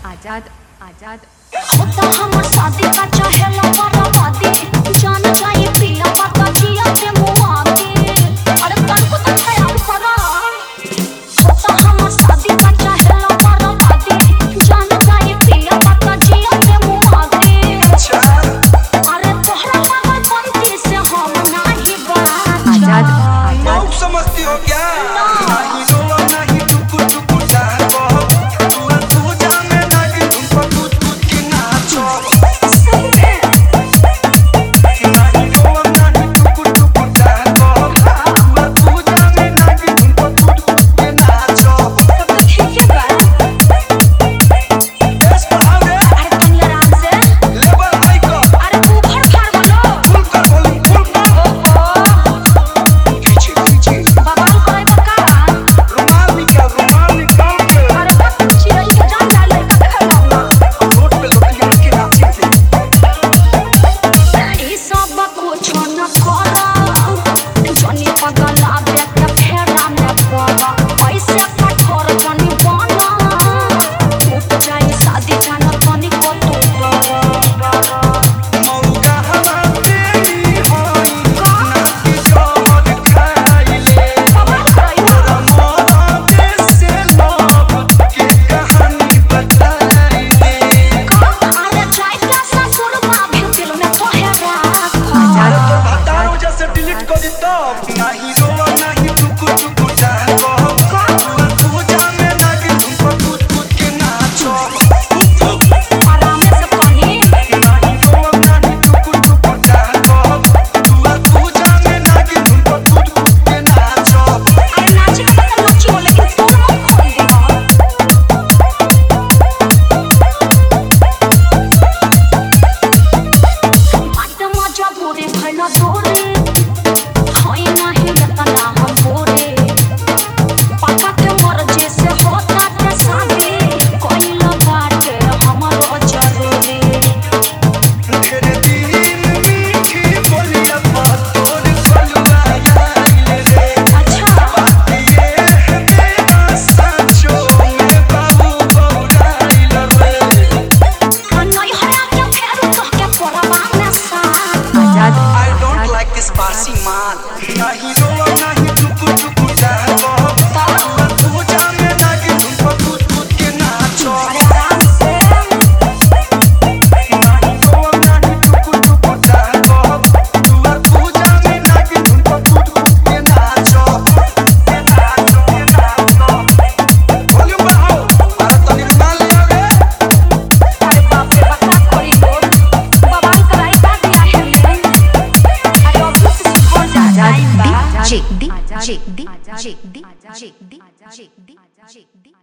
आजाद आजाद होता हमर शादी का चाहेला बर्बादी जान जाए पिया बाबा जिया के मुआदी अरे कान को तो ख्याल करा होता हमर शादी का चाहेला बर्बादी जान जाए पिया बाबा जिया के मुआदी अरे तोहरा पागल पंथी से हम नहीं बात आजाद मौक समझती हो क्या नहीं रोवा नहीं टुकु टुकु जागो तू पूजा में नागिन धुन पर कूद कूद के नाचो नहीं रोवा नहीं टुकु टुकु जागो तू पूजा में नागिन धुन पर कूद कूद के नाचो तब तो ठीक है बा बस भावे अरे तनी आराम से लेवल हाई कर अरे तू भर भर बोलो फुल कर बोली फुल कर पीछे पीछे बवाल करे बका रुमाल निकाल के अरे बस चिड़ै के जान डाले का खेलौना रोड पे लोटिया के नाचे थे ई सब कुछ न करा जनी पगला देख के फेरा में पड़ा ऐसे कठोर जनी बना टूट जाए शादी जाना तनी को तू मौका हवा तेरी होई नाकी जोर खाइले बवाल करे तोरा मोरा से लोग के कहानी बताई दे अरे जाइता ससुर मां भी दिल में तोहरा अरे तो भतारो जैसे डिलीट कर दी तब नहीं रोवा नहीं टुकु टुकु जागो पूजा में नागिन धुन पर कूद कूद के नाचो आराम से पानी नहीं रोवा नहीं टुकु टुकु जागो पूजा में नागिन धुन पर कूद कूद के नाचो अरे नाची का पता लच्ची हो लेकिन तोर मत खोल दे बात मजा भोरे भइला तोरे होई नाही तना हम भोरे पापा के मर्जी से होता के शादी कोइल बाटे हमरो जरूरी ढेर दिन मीठी बोलिया तोर कलुआ आइले रे अच्छा ये मेरा सांचो में बाबू बौराइल रे नहीं हरा के फेरू कह के परवा में सा आजाद I don't like this बासी माल नहीं रोवा नहीं टुकु टुकु जागो पूजा में नागिन धुन पर कूद कूद के नाचो अरे आराम से नहीं रोवा नहीं टुकु टुकु जागो पूजा में नागिन धुन पर कूद कूद के नाचो वॉल्यूम बढ़ाओ अरे तनी रुमाल ले आवे अरे बाप रे बता कोई बोल बवाल कराई बा दिया है ले अरे ऑफिस से हो जा आजाद जाए बा D J D J D J D J D J D